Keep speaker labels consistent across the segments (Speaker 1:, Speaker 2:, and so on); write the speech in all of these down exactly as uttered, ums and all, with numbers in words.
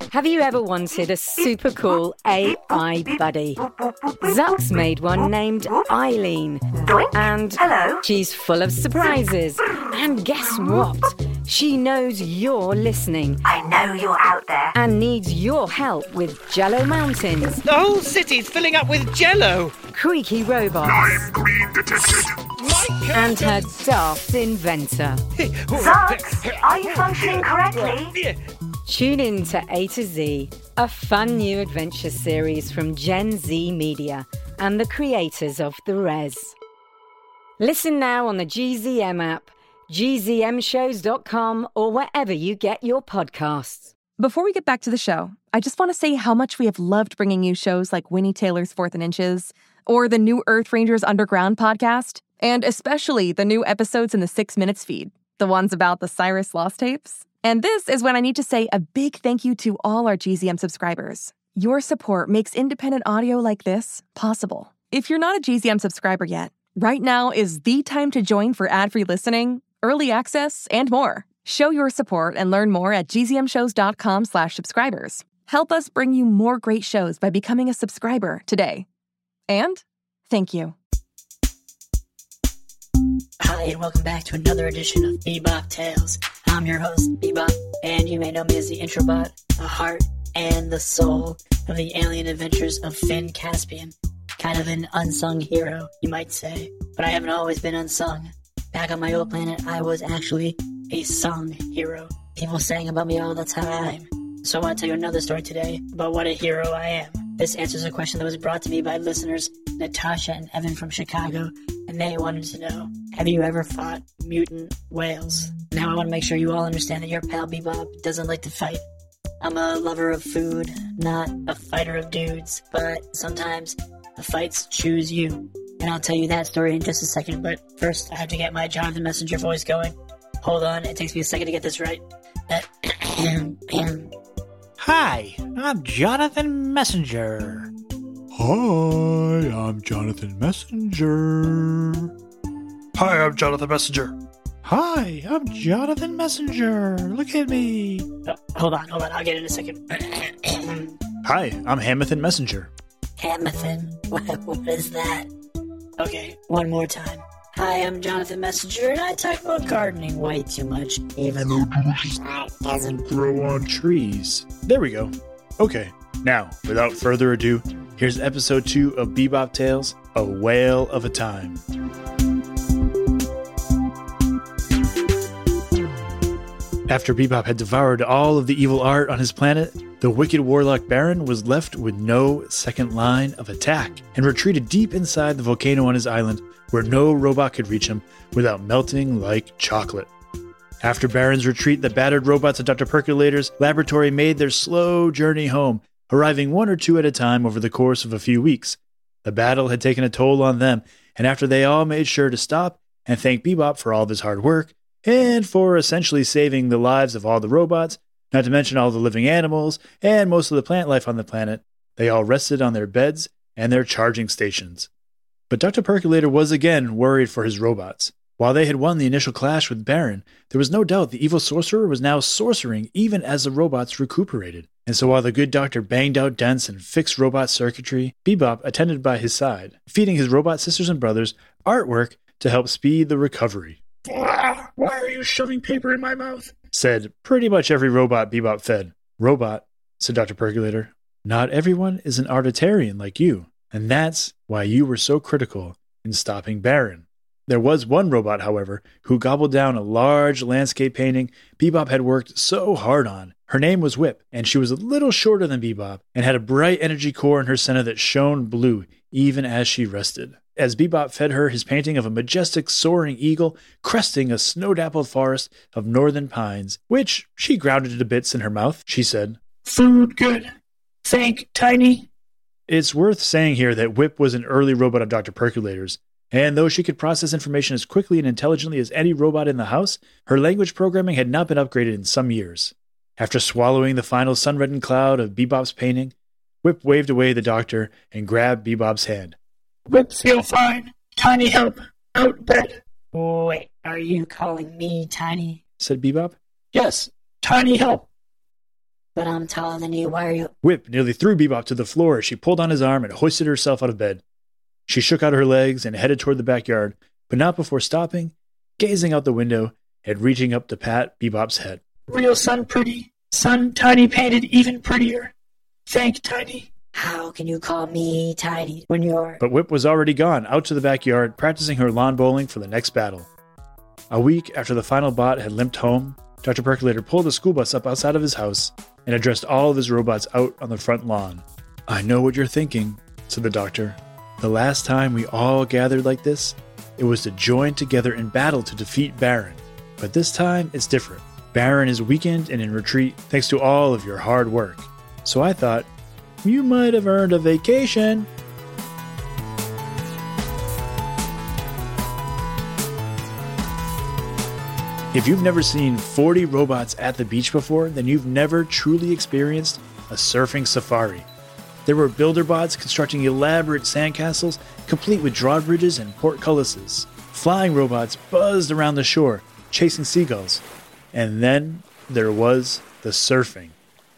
Speaker 1: Have you ever wanted a super cool A I buddy? Zuck's made one named Eileen. And
Speaker 2: Hello.
Speaker 1: she's full of surprises. And guess what? She knows you're listening
Speaker 2: I know you're out there.
Speaker 1: and needs your help with Jello Mountains,
Speaker 3: The whole city's filling up with jello.
Speaker 1: creaky robots,
Speaker 4: I'm green detected.
Speaker 1: and her daft inventor.
Speaker 2: Zucks, are you functioning correctly?
Speaker 1: Tune in to A to Z, a fun new adventure series from Gen Z Media and the creators of The Res. Listen now on the G Z M app, G Z M shows dot com, or wherever you get your podcasts.
Speaker 5: Before we get back to the show, I just want to say how much we have loved bringing you shows like Winnie Taylor's Fourth and Inches, or the new Earth Rangers Underground podcast, and especially the new episodes in the Six Minutes feed, the ones about the Cyrus Lost tapes. And this is when I need to say a big thank you to all our G Z M subscribers. Your support makes independent audio like this possible. If you're not a G Z M subscriber yet, right now is the time to join for ad-free listening, early access, and more. Show your support and learn more at G Z M shows dot com slash subscribers. Help us bring you more great shows by becoming a subscriber today. And thank you.
Speaker 6: Hi, and welcome back to another edition of Bebop Tales. I'm your host, Bebop, and you may know me as the Introbot, the heart and the soul of the alien adventures of Finn Caspian. Kind of an unsung hero, you might say, but I haven't always been unsung. Back on my old planet, I was actually a sung hero. People sang about me all the time. So I want to tell you another story today about what a hero I am. This answers a question that was brought to me by listeners Natasha and Evan from Chicago, and they wanted to know, have you ever fought mutant whales? Now I want to make sure you all understand that your pal Bebop doesn't like to fight. I'm a lover of food, not a fighter of dudes, but sometimes the fights choose you. And I'll tell you that story in just a second, but first I have to get my Jonathan Messenger voice going. Hold on, it takes me a second to get this right.
Speaker 7: Hi, I'm Jonathan Messenger.
Speaker 8: Hi, I'm Jonathan Messenger.
Speaker 4: Hi, I'm Jonathan Messenger.
Speaker 7: Hi, I'm Jonathan Messenger. Look at me.
Speaker 6: Oh, hold on, hold on, I'll get it in a second.
Speaker 7: Hi, I'm Hamathan Messenger.
Speaker 6: Hamathan? What, what is that? Okay, one more time. Hi, I'm Jonathan Messenger, and I talk about gardening way too much, even though that doesn't
Speaker 7: Grow on trees. There we go. Okay, now, without further ado, here's episode two of Bebop Tales, A Whale of a Time. After Bebop had devoured all of the evil art on his planet, the wicked warlock Baron was left with no second line of attack and retreated deep inside the volcano on his island where no robot could reach him without melting like chocolate. After Baron's retreat, the battered robots at Doctor Percolator's laboratory made their slow journey home, arriving one or two at a time over the course of a few weeks. The battle had taken a toll on them, and after they all made sure to stop and thank Bebop for all of his hard work, and for essentially saving the lives of all the robots, not to mention all the living animals and most of the plant life on the planet, they all rested on their beds and their charging stations. But Doctor Percolator was again worried for his robots. While they had won the initial clash with Baron, there was no doubt the evil sorcerer was now sorcering even as the robots recuperated. And so while the good doctor banged out dents and fixed robot circuitry, Bebop attended by his side, feeding his robot sisters and brothers artwork to help speed the recovery.
Speaker 4: Why are you shoving paper in my mouth?
Speaker 7: Said pretty much every robot Bebop fed. Robot, said Doctor Percolator, not everyone is an artitarian like you, and that's why you were so critical in stopping Baron. There was one robot, however, who gobbled down a large landscape painting Bebop had worked so hard on. Her name was Whip, and she was a little shorter than Bebop, and had a bright energy core in her center that shone blue even as she rested. As Bebop fed her his painting of a majestic soaring eagle cresting a snow-dappled forest of northern pines, which she grounded to bits in her mouth, she said,
Speaker 6: Food good. Thank Tiny.
Speaker 7: It's worth saying here that Whip was an early robot of Doctor Percolator's, and though she could process information as quickly and intelligently as any robot in the house, her language programming had not been upgraded in some years. After swallowing the final sun-reddened cloud of Bebop's painting, Whip waved away the doctor and grabbed Bebop's hand.
Speaker 6: Whip feel fine. Tiny help. Out bed. Wait, are you calling me Tiny?
Speaker 7: Said Bebop.
Speaker 6: Yes, Tiny help. But I'm taller than you. Why are you...
Speaker 7: Whip nearly threw Bebop to the floor as she pulled on his arm and hoisted herself out of bed. She shook out her legs and headed toward the backyard, but not before stopping, gazing out the window, and reaching up to pat Bebop's head.
Speaker 9: Real sun pretty. Sun Tiny painted even prettier. Thank Tiny.
Speaker 6: How can you call me Tiny when you're...
Speaker 7: But Whip was already gone, out to the backyard, practicing her lawn bowling for the next battle. A week after the final bot had limped home, Doctor Percolator pulled the school bus up outside of his house and addressed all of his robots out on the front lawn. "I know what you're thinking," said the doctor. "The last time we all gathered like this, it was to join together in battle to defeat Baron. But this time, it's different. Baron is weakened and in retreat thanks to all of your hard work. So I thought, you might have earned a vacation." If you've never seen forty robots at the beach before, then you've never truly experienced a surfing safari. There were builder bots constructing elaborate sandcastles, complete with drawbridges and portcullises. Flying robots buzzed around the shore, chasing seagulls. And then there was the surfing.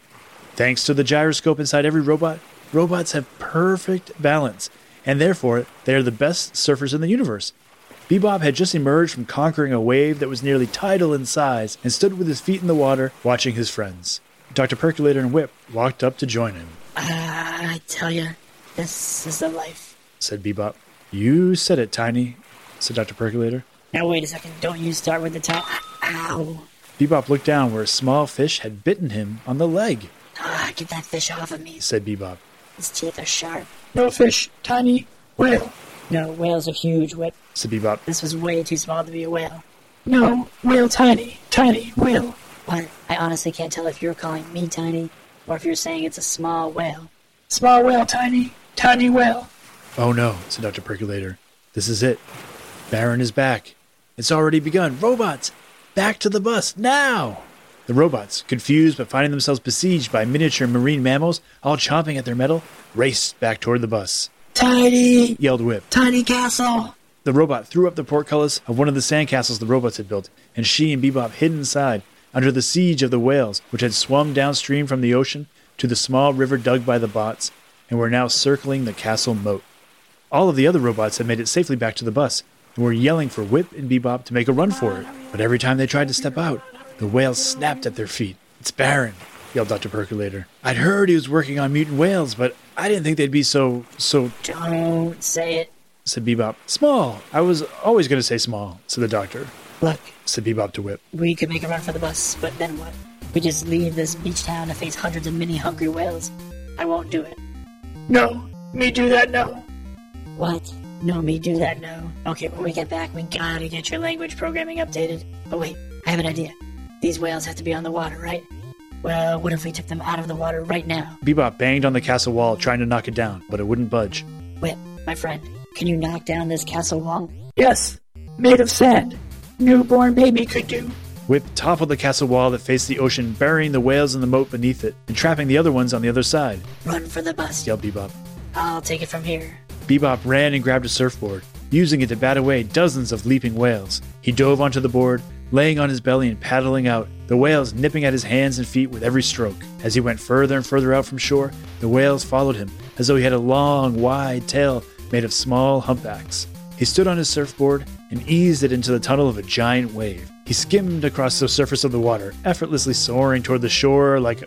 Speaker 7: Thanks to the gyroscope inside every robot, robots have perfect balance, and therefore they are the best surfers in the universe. Bebop had just emerged from conquering a wave that was nearly tidal in size and stood with his feet in the water, watching his friends. Doctor Percolator and Whip walked up to join him.
Speaker 6: Uh, I tell you, this is the life,
Speaker 7: said Bebop. "You said it, Tiny," said Doctor Percolator.
Speaker 6: Now wait a second, don't you start with the top. Ow.
Speaker 7: Bebop looked down where a small fish had bitten him on the leg.
Speaker 6: Ah, get that fish off of me,
Speaker 7: said Bebop.
Speaker 6: His teeth are sharp.
Speaker 9: No fish, Tiny, whale.
Speaker 6: No, whales are huge, Whip.
Speaker 7: Said Bebop.
Speaker 6: This was way too small to be a whale.
Speaker 9: No, whale Tiny, Tiny, whale.
Speaker 6: What? I honestly can't tell if you're calling me Tiny, or if you're saying it's a small whale.
Speaker 9: Small whale, Tiny, tiny whale.
Speaker 7: "Oh no," said Doctor Percolator. "This is it. Baron is back. It's already begun. Robots, back to the bus, now!" The robots, confused but finding themselves besieged by miniature marine mammals, all chomping at their metal, raced back toward the bus.
Speaker 9: "Tiny!"
Speaker 7: yelled Whip.
Speaker 9: "Tiny castle!"
Speaker 7: The robot threw up the portcullis of one of the sandcastles the robots had built, and she and Bebop hid inside, under the siege of the whales, which had swum downstream from the ocean to the small river dug by the bots, and were now circling the castle moat. All of the other robots had made it safely back to the bus, and were yelling for Whip and Bebop to make a run for it. But every time they tried to step out, the whales snapped at their feet. "It's Baron," yelled Doctor Percolator. "I'd heard he was working on mutant whales, but I didn't think they'd be so, so..."
Speaker 6: "Don't say it,"
Speaker 7: said Bebop. "Small. I was always going to say small," said the doctor.
Speaker 6: "Look,"
Speaker 7: said Bebop to Whip.
Speaker 6: "We could make a run for the bus, but then what? We just leave this beach town to face hundreds of mini hungry whales. I won't do it."
Speaker 9: "No, me do that no."
Speaker 6: "What? No, me do that no. Okay, when we get back, we gotta get your language programming updated. But wait, I have an idea. These whales have to be on the water, right? Well, what if we took them out of the water right now?"
Speaker 7: Bebop banged on the castle wall, trying to knock it down, but it wouldn't budge.
Speaker 6: "Whip, my friend, can you knock down this castle wall?"
Speaker 9: "Yes, made of sand. Newborn baby could do."
Speaker 7: Whip toppled the castle wall that faced the ocean, burying the whales in the moat beneath it, and trapping the other ones on the other side.
Speaker 6: "Run for the bus,"
Speaker 7: yelled Bebop.
Speaker 6: "I'll take it from here."
Speaker 7: Bebop ran and grabbed a surfboard, using it to bat away dozens of leaping whales. He dove onto the board, laying on his belly and paddling out, the whales nipping at his hands and feet with every stroke. As he went further and further out from shore, the whales followed him, as though he had a long, wide tail made of small humpbacks. He stood on his surfboard and eased it into the tunnel of a giant wave. He skimmed across the surface of the water, effortlessly soaring toward the shore like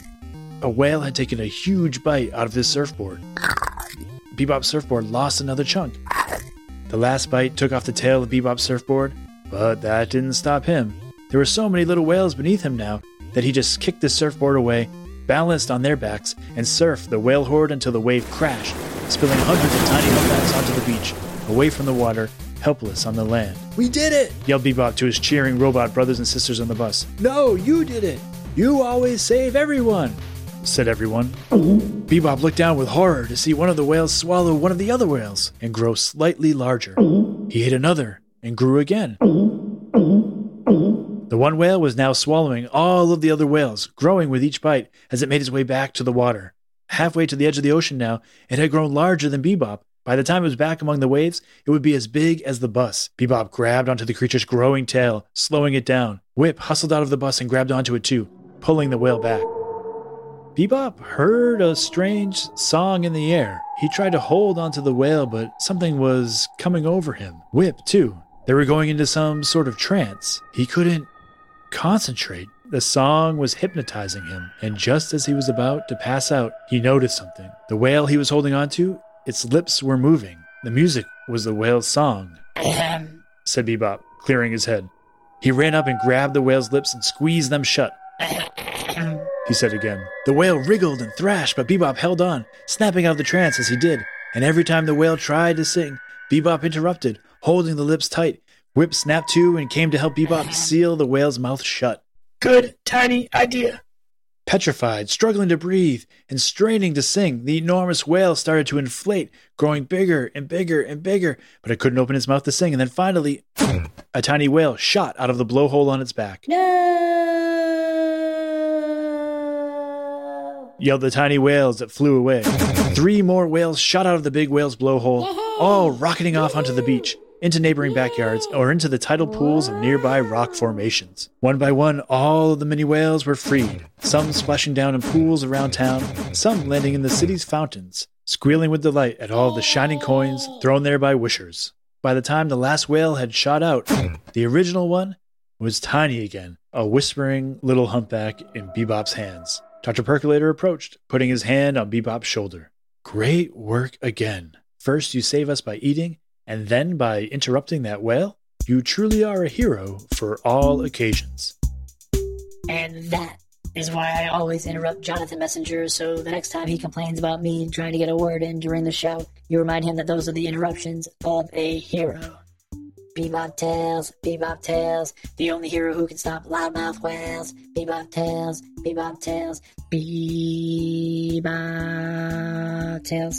Speaker 7: a whale had taken a huge bite out of his surfboard. Bebop's surfboard lost another chunk. The last bite took off the tail of Bebop's surfboard, but that didn't stop him. There were so many little whales beneath him now that he just kicked the surfboard away, balanced on their backs, and surfed the whale horde until the wave crashed, spilling hundreds of tiny humpbacks onto the beach, away from the water, helpless on the land. "We did it!" yelled Bebop to his cheering robot brothers and sisters on the bus. "No, you did it! You always save everyone!" said everyone. Bebop looked down with horror to see one of the whales swallow one of the other whales and grow slightly larger. He hit another and grew again. The one whale was now swallowing all of the other whales, growing with each bite as it made its way back to the water. Halfway to the edge of the ocean now, it had grown larger than Bebop. By the time it was back among the waves, it would be as big as the bus. Bebop grabbed onto the creature's growing tail, slowing it down. Whip hustled out of the bus and grabbed onto it too, pulling the whale back. Bebop heard a strange song in the air. He tried to hold onto the whale, but something was coming over him. Whip, too. They were going into some sort of trance. He couldn't concentrate. The song was hypnotizing him, and just as he was about to pass out, he noticed something. The whale he was holding onto, its lips were moving. The music was the whale's song, said Bebop, clearing his head. He ran up and grabbed the whale's lips and squeezed them shut. He said again. The whale wriggled and thrashed, but Bebop held on, snapping out of the trance as he did. And every time the whale tried to sing, Bebop interrupted, holding the lips tight. Whip snapped to and came to help Bebop seal the whale's mouth shut.
Speaker 9: Good, tiny idea.
Speaker 7: Petrified, struggling to breathe, and straining to sing, the enormous whale started to inflate, growing bigger and bigger and bigger, but it couldn't open its mouth to sing, and then finally, a tiny whale shot out of the blowhole on its back.
Speaker 6: No!
Speaker 7: Yelled the tiny whales that flew away. Three more whales shot out of the big whale's blowhole, all rocketing off onto the beach, into neighboring backyards, or into the tidal pools of nearby rock formations. One by one, all of the mini whales were freed, some splashing down in pools around town, some landing in the city's fountains, squealing with delight at all the shining coins thrown there by wishers. By the time the last whale had shot out, the original one was tiny again, a whispering little humpback in Bebop's hands. Doctor Percolator approached, putting his hand on Bebop's shoulder. Great work again. First you save us by eating, and then by interrupting that whale? You truly are a hero for all occasions.
Speaker 6: And that is why I always interrupt Jonathan Messenger, so the next time he complains about me trying to get a word in during the show, you remind him that those are the interruptions of a hero. Bebop Tales, Bebop Tales, the only hero who can stop loudmouth whales. Bebop Tales, Bebop Tales, Bebop Tales.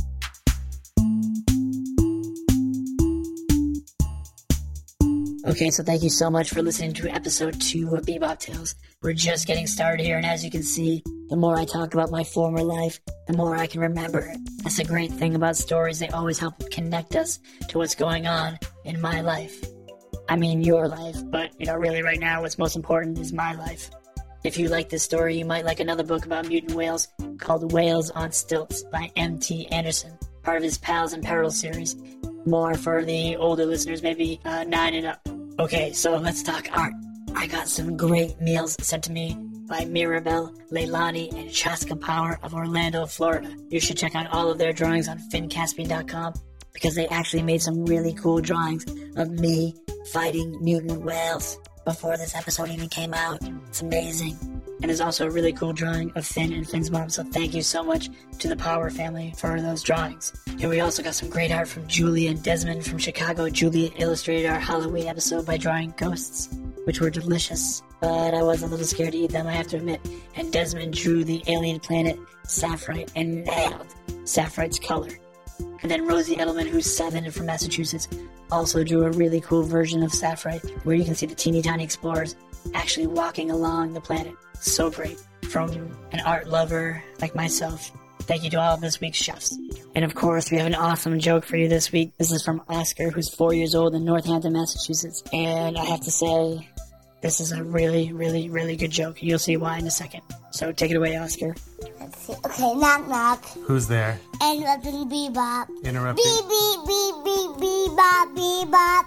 Speaker 6: Okay, so thank you so much for listening to episode two of Bebop Tales. We're just getting started here, and as you can see, the more I talk about my former life, the more I can remember. That's the great thing about stories. They always help connect us to what's going on in my life. I mean your life, but, you know, really right now what's most important is my life. If you like this story, you might like another book about mutant whales called Whales on Stilts by M T Anderson, part of his Pals in Peril series. More for the older listeners, maybe uh, nine and up. Okay, so let's talk art. I got some great meals sent to me by Mirabelle, Leilani, and Chaska Power of Orlando, Florida. You should check out all of their drawings on fin caspian dot com because they actually made some really cool drawings of me fighting mutant whales before this episode even came out. It's amazing. And there's also a really cool drawing of Finn and Finn's mom, so thank you so much to the Power family for those drawings. And we also got some great art from Julia and Desmond from Chicago. Julia illustrated our Halloween episode by drawing ghosts, which were delicious, but I was a little scared to eat them, I have to admit. And Desmond drew the alien planet Sapphire and nailed Sapphir's color. And then Rosie Edelman, who's seven and from Massachusetts, also drew a really cool version of Sapphire, where you can see the teeny tiny explorers actually walking along the planet. So great. From an art lover like myself, thank you to all of this week's chefs. And of course, we have an awesome joke for you this week. This is from Oscar, who's four years old in Northampton, Massachusetts. And I have to say, this is a really, really, really good joke. You'll see why in a second. So take it away, Oscar.
Speaker 10: Let's see. Okay, knock, knock.
Speaker 11: Who's there?
Speaker 10: Interrupting Bebop.
Speaker 11: Interrupting.
Speaker 10: Beep, beep, beep, beep, bebop, bebop.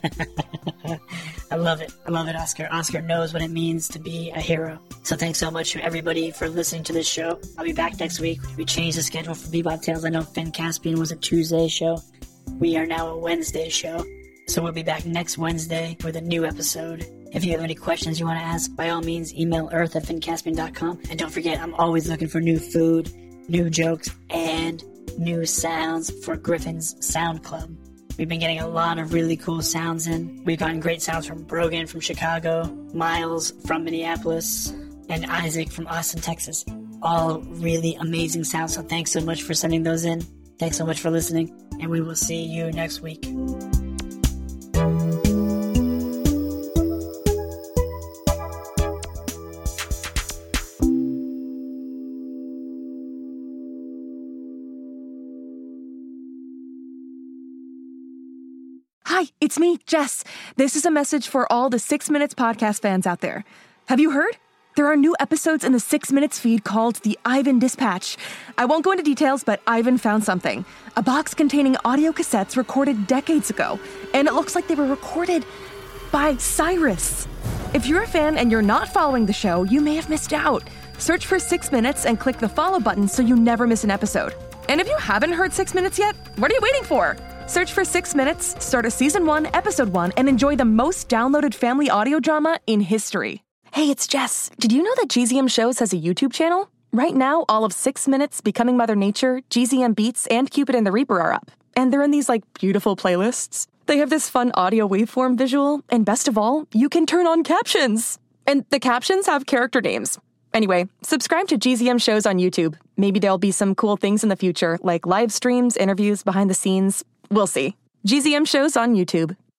Speaker 6: I love it. I love it, Oscar. Oscar knows what it means to be a hero. So thanks so much to everybody for listening to this show. I'll be back next week. We changed the schedule for Bebop Tales. I know Finn Caspian was a Tuesday show. We are now a Wednesday show. So we'll be back next Wednesday with a new episode. If you have any questions you want to ask, by all means, email earth at fin caspian dot com. And don't forget, I'm always looking for new food, new jokes, and new sounds for Griffin's Sound Club. We've been getting a lot of really cool sounds in. We've gotten great sounds from Brogan from Chicago, Miles from Minneapolis, and Isaac from Austin, Texas. All really amazing sounds, so thanks so much for sending those in. Thanks so much for listening, and we will see you next week.
Speaker 5: Hi, it's me, Jess. This is a message for all the Six Minutes podcast fans out there. Have you heard? There are new episodes in the Six Minutes feed called the Ivan Dispatch. I won't go into details, but Ivan found something. A box containing audio cassettes recorded decades ago, and it looks like they were recorded by Cyrus. If you're a fan and you're not following the show, you may have missed out. Search for Six Minutes and click the follow button so you never miss an episode. And if you haven't heard Six Minutes yet, what are you waiting for? Search for Six Minutes, start a season one, episode one, and enjoy the most downloaded family audio drama in history. Hey, it's Jess. Did you know that G Z M Shows has a YouTube channel? Right now, all of Six Minutes, Becoming Mother Nature, G Z M Beats, and Cupid and the Reaper are up. And they're in these, like, beautiful playlists. They have this fun audio waveform visual, and best of all, you can turn on captions. And the captions have character names. Anyway, subscribe to G Z M Shows on YouTube. Maybe there'll be some cool things in the future, like live streams, interviews, behind the scenes. We'll see. G Z M Shows on YouTube.